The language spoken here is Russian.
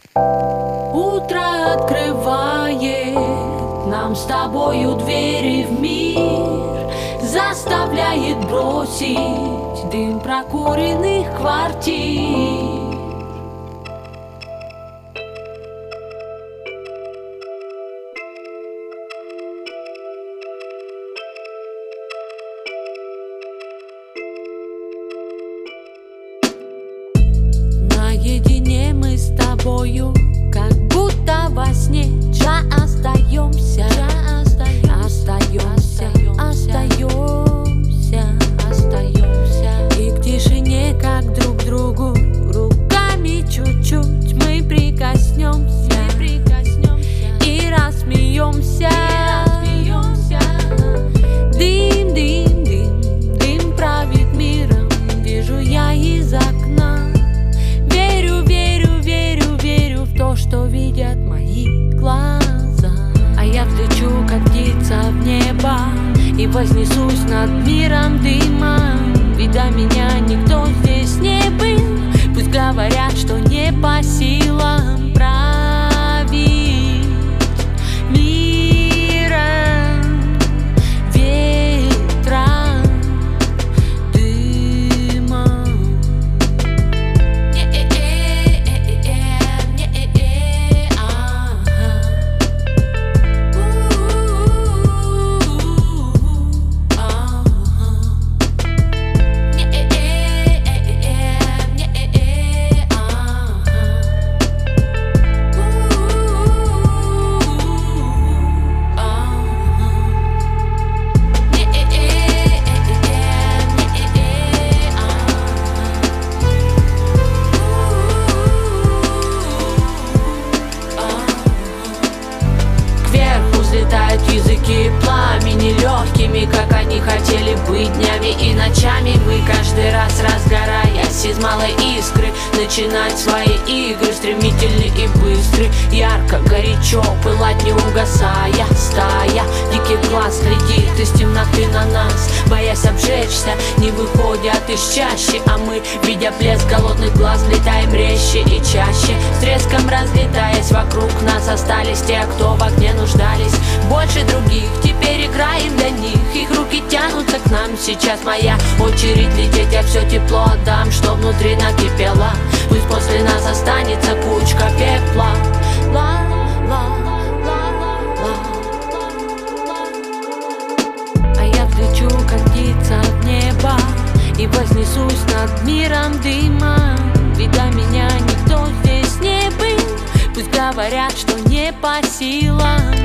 Утро открывает нам с тобою двери в мир, заставляет бросить дым прокуренных квартир. Наедине мы с тобою, как будто во сне, остаемся, и к тишине, как друг к другу, руками чуть-чуть мы прикоснемся, и рассмеемся. Дым, дым, дым, дым правит миром, вижу я из окна. Верю, верю, верю, верю в то, что видят мои глаза. А я взлечу, как птица в небо, и вознесусь над миром дыма. Ведь до меня никто здесь не был. Пусть говорят, что не по силам править миром, ветром, дымом. Взлетают языки пламени легкими, как они хотели быть днями и ночами. Мы каждый раз, разгораясь из малой искры, начинать свои игры стремительны и быстры. Ярко, горячо, пылать не угасая. Стая диких глаз глядит из темноты на нас, боясь обжечься, не выходят из чащи. А мы, видя блеск голодных глаз, летаем резче и чаще. С треском разлетаясь, вокруг нас остались те, кто в огне нуждались больше других. Теперь играем для них, их руки тянутся к нам. Сейчас моя очередь лететь, я все тепло отдам, что внутри накипело. Пусть после нас останется кучка пепла. А я взлечу, как птица в небо, и вознесусь над миром дыма. Ведь до меня никто здесь не был. Пусть говорят, что не по силам